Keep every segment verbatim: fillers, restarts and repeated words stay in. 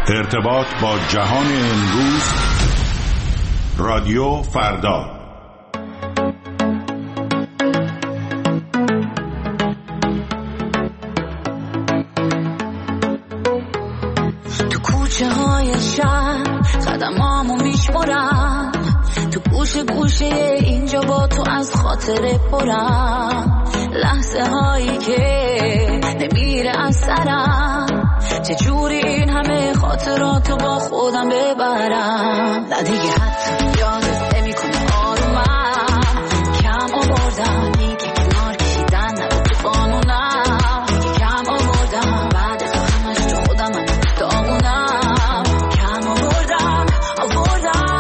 ارتباط با جهان امروز. رادیو فردا. تو کوچه های شهر قدمامو میشمرم، تو گوشه گوشه اینجا با تو از خاطره پرم، لحظه هایی که نمیره از سرم، چجوری این همه خاطراتو با خودم ببرم. نه دیگه حتی یادت نمی کنه آرومم، کم آوردم دیگه کنار کشیدن نبود تو قانونم، دیگه کم آوردم بعد از همش تو خودم هم دامونم، کم آوردم آوردم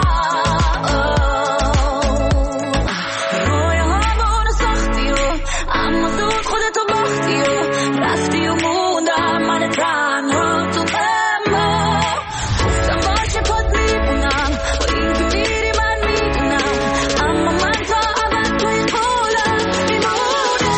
رویا همونو ساختی و اما زود خودتو باختی و رفتی و موندم من تنها تو اما گفتم باشه پاد میبونم با این که میری من میدونم، اما من تا ابد توی قولم میمونه.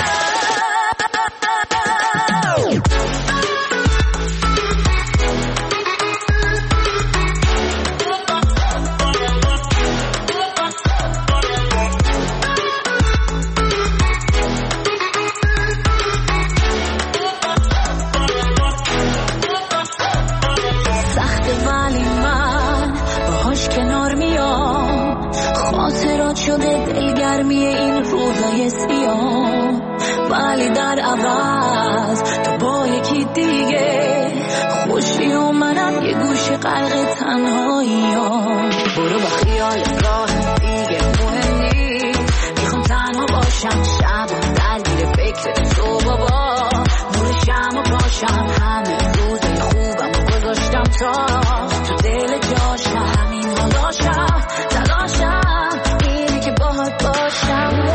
سخته ولی من باهاش کنار میام، خاطرات شده دلگرمی این روزای سیاه، ولی در عوض تو با یکی دیگه خوشی و منم یه گوشه غرق تنهایی ها. برو با خیال راه دیگه مهم نیست، میخوام تنها باشم شب و درگیر فکر تو بابا، نور شم و پاشم همه روزای خوبم و گذاشتم تا تو دل جاشم، همین حالاشم تلاشم اینه که باهات باشم.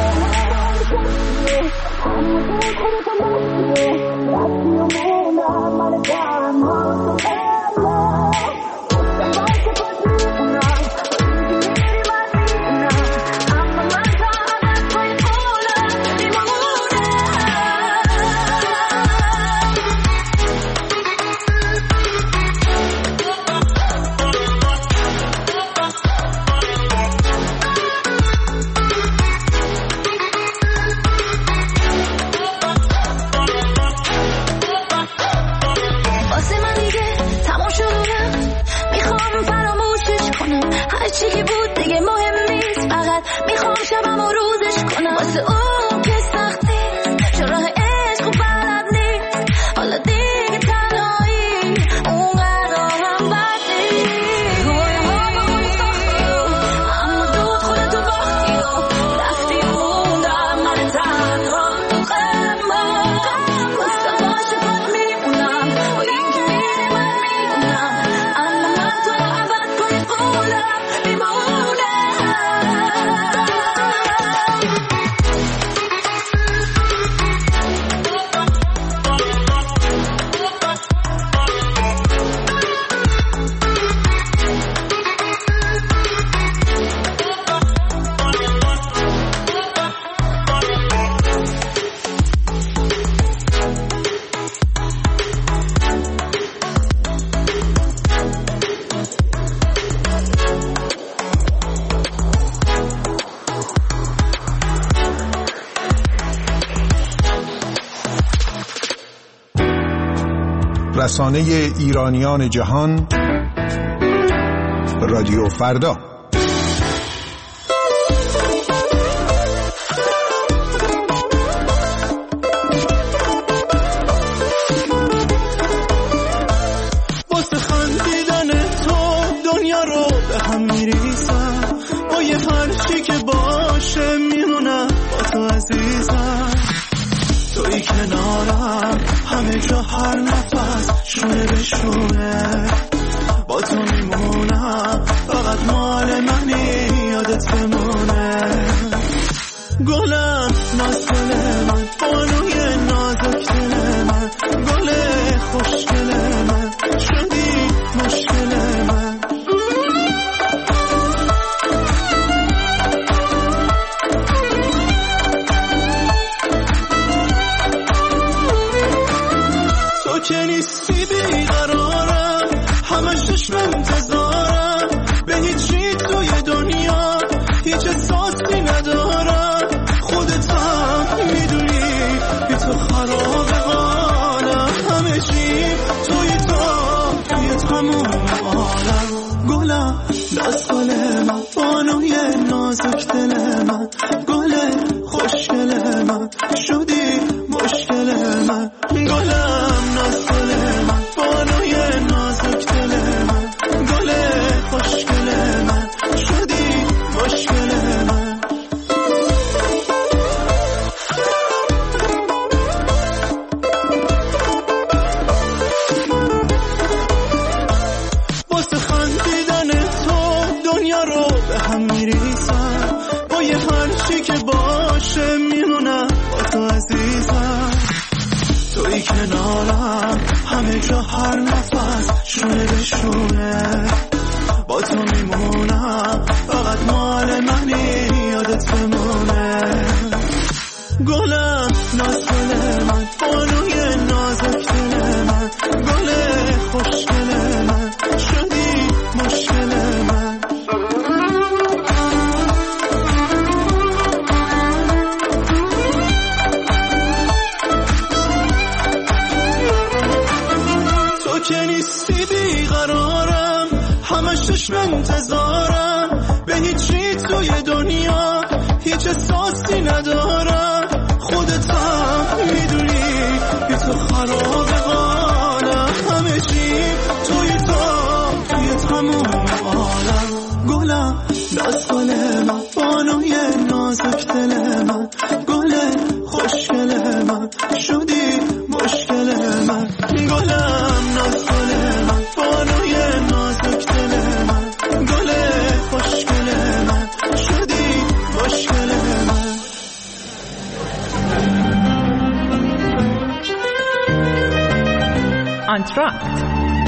هرچی که بود دیگه مهم نیست، فقط میخوام شبم و روزش کنم، واسه اون که سختی چون راه عشق و بلد نیست، حالا دیگه تنهایی اونقدر هم بد نیست. رویا ها با خود ساختی و اما زود خودتو باختی و رفتی و موندم من تنها تو غمم، گفتم باشه پاد میمونم با این که میری من میدونم، اما من تو ابد توی قولم رسانه ایرانیان جهان، رادیو فردا. واسه خندیدن تو دنیا رو به هم میریزم، با یه هرچی که باشه میمونم با تو عزیزم، توی کنارم همه جا هر نفس شونه به شونه، با تو میمونم فقط مال منی یادت بمونه. گلم نازل من، بانوی نازک دل من، گل خوشگل من، شدی مشکل من. تو که نیستی بیقرارم، توی تو توی تمام عالم. گلم ناز گل من بانوی نازک دل من، گل خوشگل من شدی مشکل من. گلم ناز گل من بانوی نازک دل من، گل خوشگل من شدی مشکل من. واسه خندیدن تو دنیا رو به هم میریسم، با یه هرچی که باشه میمونم با تو عزیزم. توی کنارم همه جا هر نفس شونه به شونه، با تو میمونم فقط مال منی یادت بمونه. گلم ناز گل من بانوی نازک دل من، گل خوشگل من شدی مشکل من. تو که نیستی بیقرارم، همش چشم انتظارم، به هیچی توی دنیا هیچ احساسی ندارم. خودت هم میدونی بی تو خراب حالم، همه چی توی تو توی تمام عالم. گلم ناز گل من بانوی نازک دل من، گل خوشگل من شدی مشکل من. گلم ناز گل من بانوی نازک دل من، گل خوشگل من شدی مشکل من. آنتراکت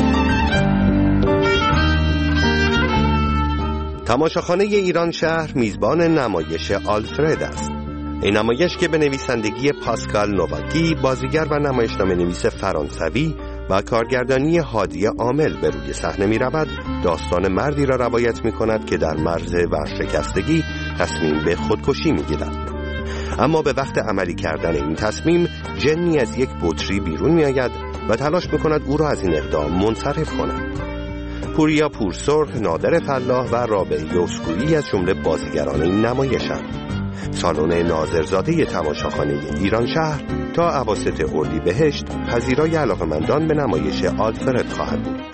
تماشاخانه ایران شهر میزبان نمایش آلفرد است. این نمایش که به نویسندگی پاسکال نوواکی، بازیگر و نمایشنامه نویس فرانسوی و کارگردانی هادی عامل به روی صحنه می رود، داستان مردی را روایت می کند که در مرز ورشکستگی تصمیم به خودکشی می گیرد. اما به وقت عملی کردن این تصمیم، جنی از یک بطری بیرون می آید و تلاش می کند او را از این اقدام منصرف کند. پوریا پورسرخ، نادر فلاح و رابعه یوسکویی از جمله بازیگران این نمایشند. سالن ناظرزاده تماشاخانه ایران شهر تا اواسط اردیبهشت پذیرای علاقه‌مندان به نمایش آلفرد خواهد بود.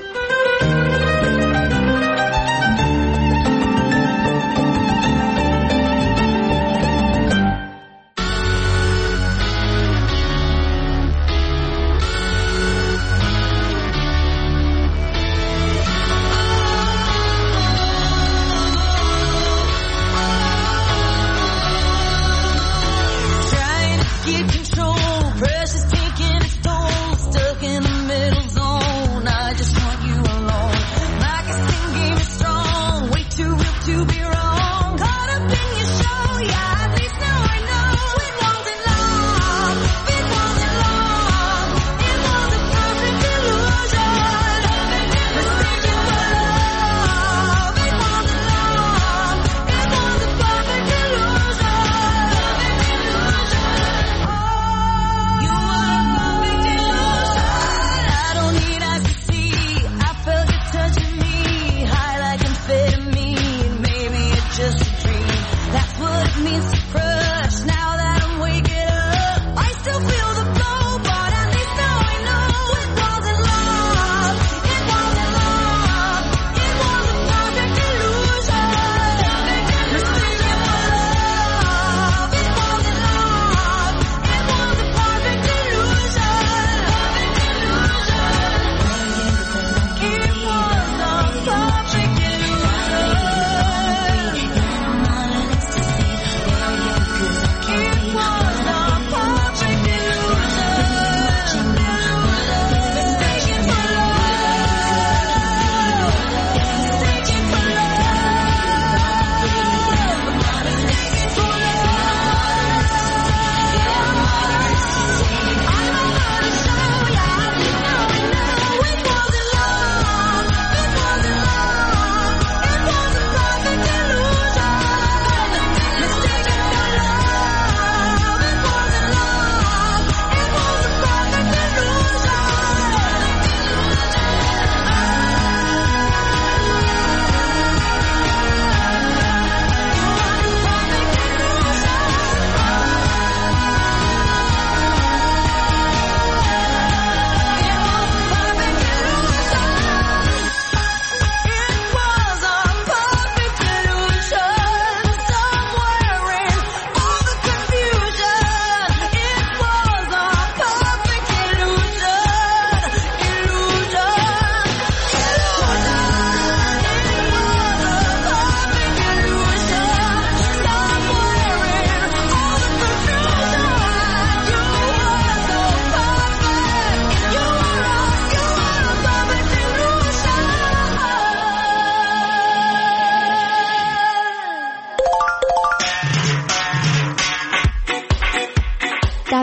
Precious taking its toll, stuck in the middle zone. I just want you alone.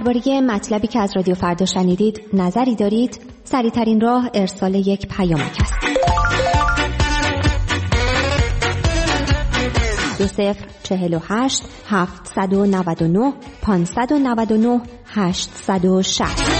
درباره مطلبی که از رادیو فردا شنیدید نظری دارید؟ سریع‌ترین راه ارسال یک پیامک است. دو صفر چهل و هشت هفتصد و نود و نه پانصد و نود و نه هشتصد و شصت.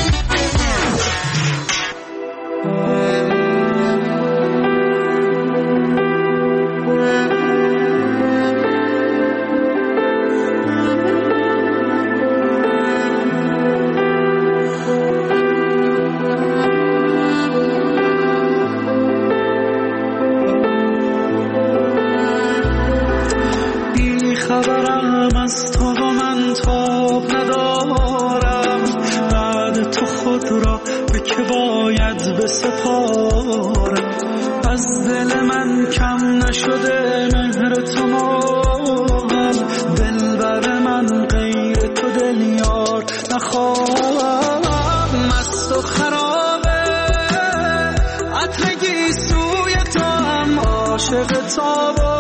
خبرم از تو و من تاب ندارم، بعد تو خود را به که باید بسپارم. از دل من کم نشده مهر تو ماهم، دلبر من غیر تو دل یار نخواهم. مست و خرابه عطرگی سوی تو هم عاشق تابا،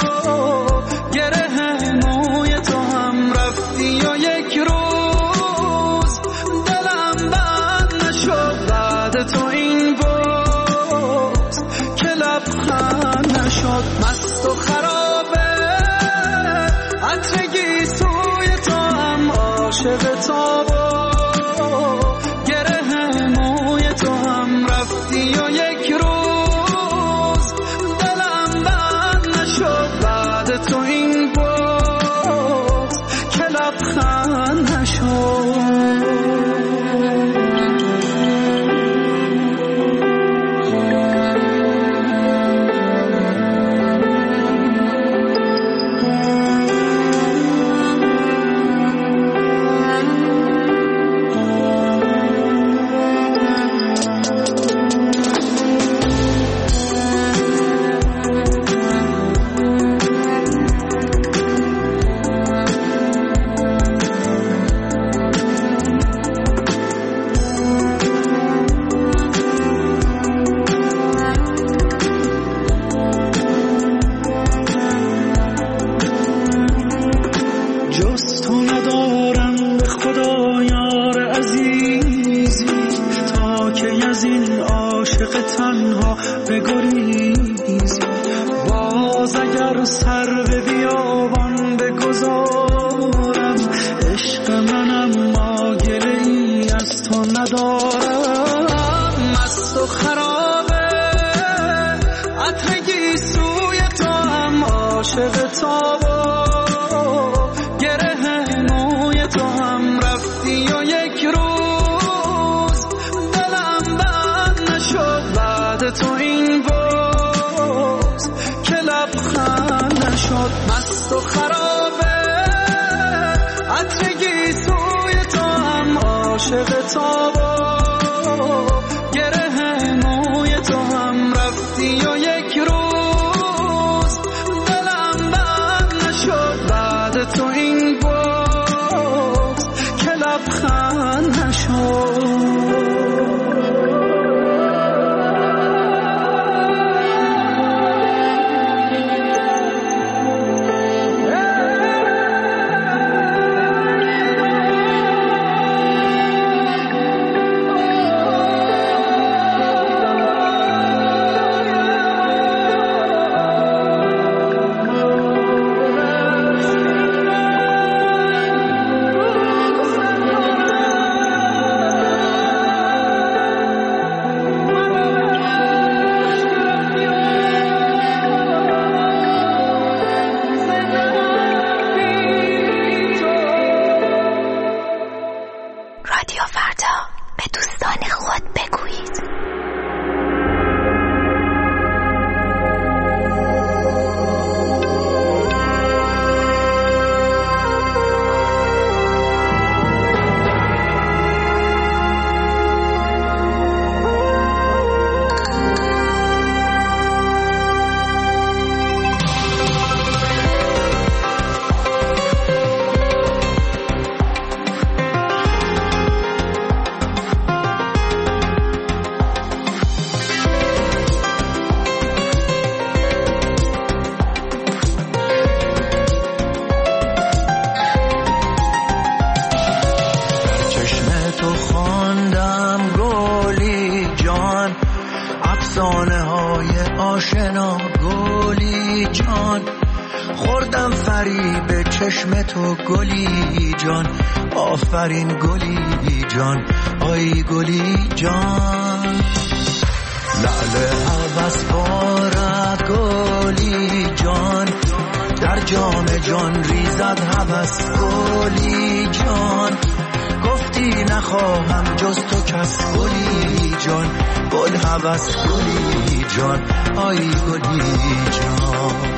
تو این باز که لبخند نشد. مست و خرابه عطرگی سوی تو هم عاشق تابا، گره موی تو هم رفتی و یک روز دلم بند نشد. بعد تو این باز که لبخند نشد. افسانه های آشنا گلی جان، خوردم فریب چشم تو گلی جان، آفرین گلی جان، آی گلی جان. لعل هوس بارد گلی جان، در جام جان ریزد هوس گلی جان، گفتی نخواهم جز تو کس گلی جان، گل هوس گلی جان، آی گلی جان.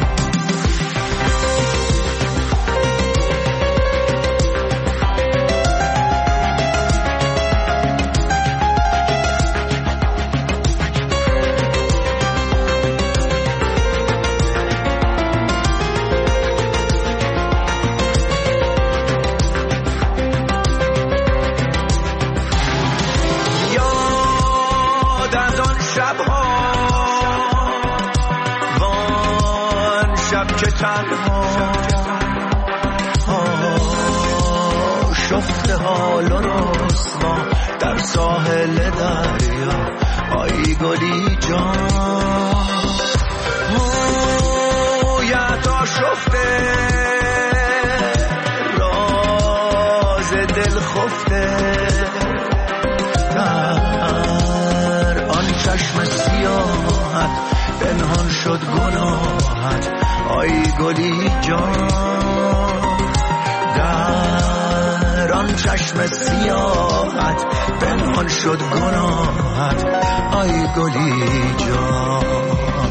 شفته حال و رسوا در ساحل دریا، آی گلی جان. مویت آشفته راز دل خفته، در آن چشم سیاحت پنهان شد گناهت، آی گلی جان. در آن چشم سیاحت پنهان شد گناهت، آی گلی جان.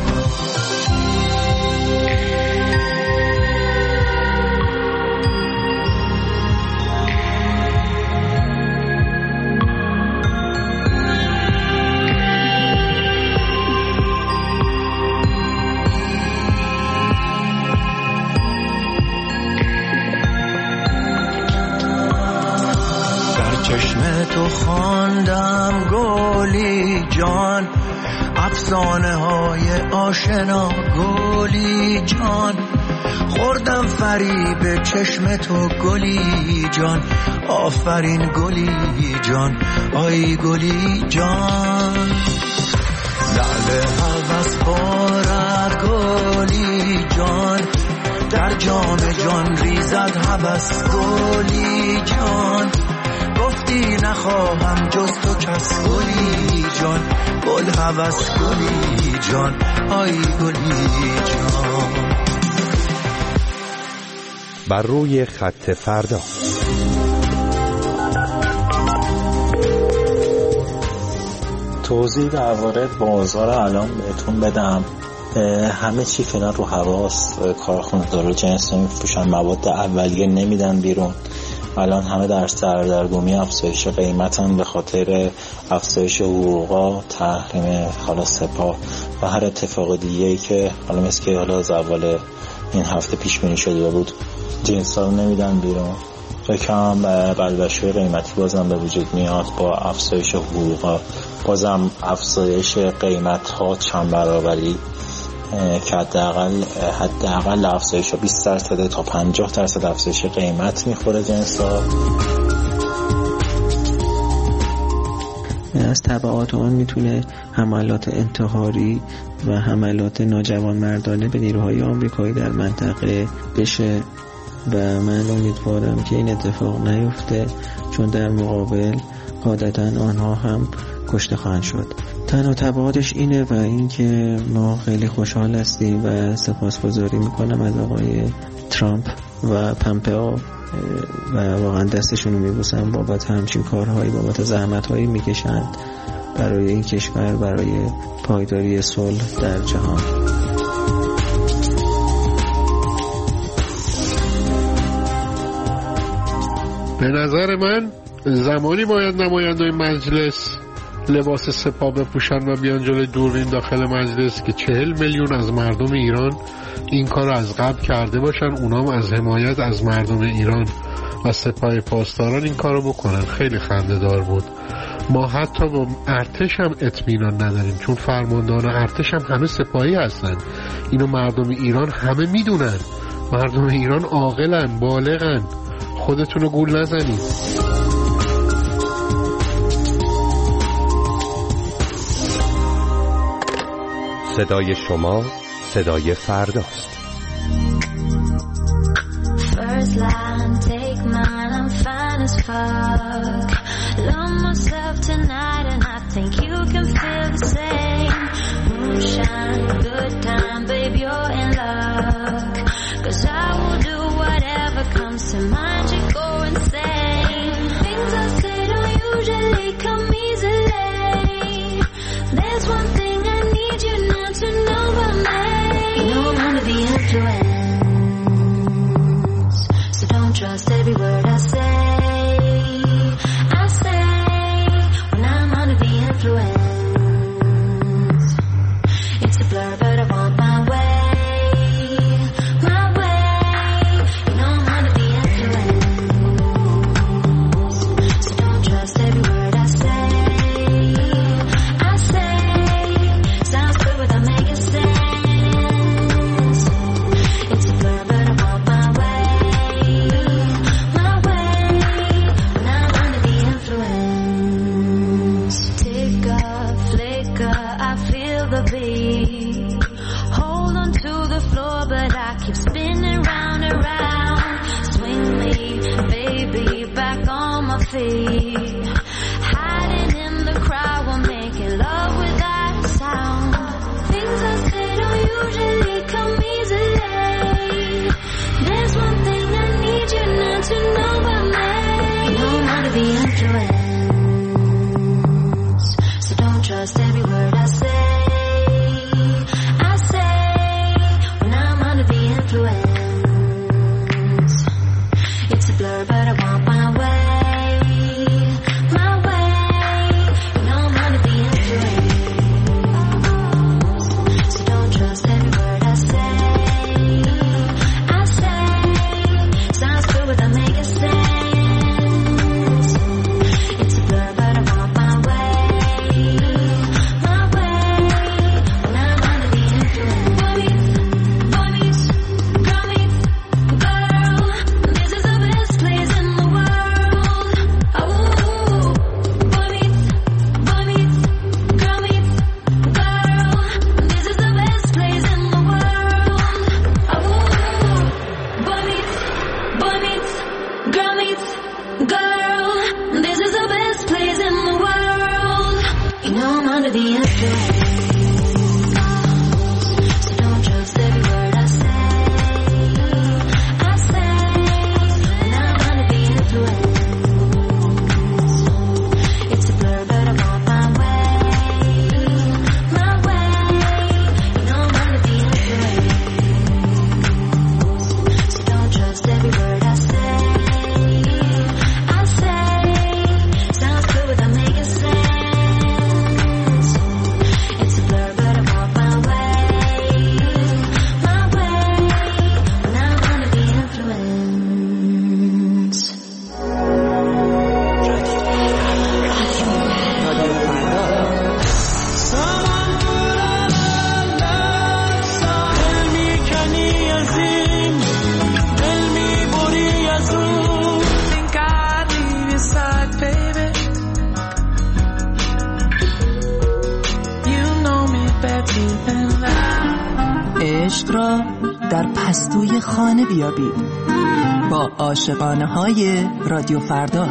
چشم تو خواندم گلی جان، افسانه های آشنا گلی جان، خوردم فریب چشم تو گلی جان، آفرین گلی جان، آی گلی جان. لعل هوس بارد گلی جان، در جام جان ریزد هوس گلی جان، گفتی نخواهم جز تو کس گلی جان، گل هوس گلی جان، آی گلی جان. بر روی خط فردا. توضیح درباره بازار الان بهتون بدم. همه چی فعلا رو هواست، کارخونه داره جنس نمیفروشن، مواد اولیه نمیدن بیرون. الان همه در سردرگمی افزایش قیمتن به خاطر افزایش حقوقا، تحریم حالا سپاه و هر اتفاق دیگه‌ای که حالا مثل که حالا از اول این هفته پیش بینی شده بود جنسا رو نمیدن بیرون. یکم بلبشوی قیمتی بازم به وجود میاد با افزایش حقوقا، بازم افزایش قیمت ها چند برابری که حداقل حداقل افزایش بیست درصد تا پنجاه درصد افزایش قیمت میخوره جنسا. از تبعات اون میتونه حملات انتحاری و حملات ناجوانمردانه به نیروهای آمریکایی در منطقه بشه و من امیدوارم که این اتفاق نیفته، چون در مقابل قاعدتاً آنها هم کشته خواهند شد. تنها تبعاتش اینه و اینکه ما خیلی خوشحال هستیم و سپاسگزاری میکنم از آقای ترامپ و پامپئو و واقعا دستشون رو میبوسم بابت همچین کارهایی، بابت زحمتهایی میکشند برای این کشور، برای پایداری صلح در جهان. به نظر من زمانی باید نمایندگان مجلس لباس سپاه بپوشن و بیان جلوی دوربین داخل مجلس که چهل میلیون از مردم ایران این کار رو از قبل کرده باشن، اونام از حمایت از مردم ایران و سپاه پاسداران این کار رو بکنن. خیلی خنده دار بود. ما حتی با ارتش هم اطمینان نداریم، چون فرماندهان ارتش هم همه سپاهی هستن. اینو مردم ایران همه میدونن. مردم ایران عاقلن، بالغن. خودتونو گول نزنید. صدای شما، صدای فرداست. First line, take mine, I'm fine as fuck. Love myself tonight and I think you can feel the same. Moonshine, good time, babe, you're in luck. Cause I will do whatever comes to mind, you go insane. Things I say don't usually come easily. There's one thing I need you not to know about me. You know I'm under the influence, so don't trust every word I say. I say when I'm under the influence, it's a blur but I want my way, my way. You know I'm under the influence, so don't trust every word I say. I say sounds good without making sense. It's a blur but I want my way, my way. When I'm under the influence, ticker, flicker, I feel the beat. Hold on to the floor, but I keep spinning round and round. Swing me, baby, back on my feet. Hiding in the crowd, we're making love without a sound. Things I say don't usually come easily. There's one thing I need you not to know about me. You know I'm under the influence, so don't trust every word I say. I say when I'm under the influence, it's a blur but I want my way, my way. You know I'm under the influence, so don't trust every word I say. I say sounds good without making sense. It's a blur but I want my way, my way. When I'm under the influence, boy meets, boy meets, girl meets, girl. This is the best place in the world. Oh, boy meets, boy meets, girl meets, girl. This is the best place in the world. Oh, boy meets, boy meets, girl meets, girl. This is the best place in the world. You know I'm under the influence, so don't trust every word I say. I say when I'm under the influence, it's a blur but I want my way, my way. You know I'm under the influence, so don't trust every word I say. I say sounds good without making sense. It's a blur but I want my way, my way. When I'm under the influence. ساحل میکنی از این دل میبری از اون. Think I'd leave your side, baby. You know me better than that. عشق را در پستوی خانه بیابید با عاشقانه های رادیو فردا.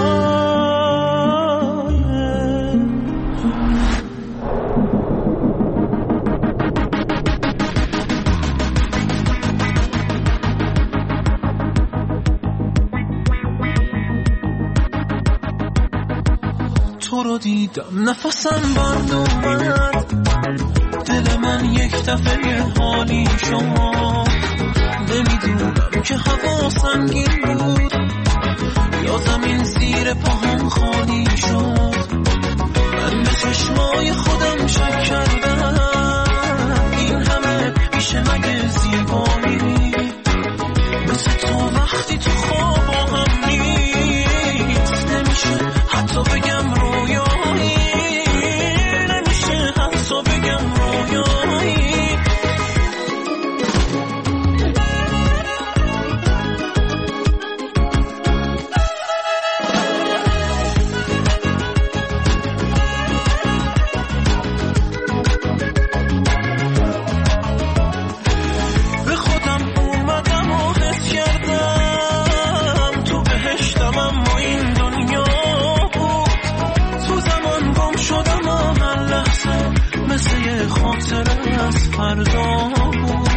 تو رو دیدم نفسم بند اومد، دل من یک دفعه حالی شما. نمیدونم که هوا سنگین بود یا زمین زیر پاهم خالی شد. من به چشمای خودم شک کردم، این همه میشه مگه زیبایی؟ مثل تو وقتی تو خواب هم نیست، نمیشه حتی بگم رویایی، نمیشه حتی بگم رویایی. خاطر از فردا بود.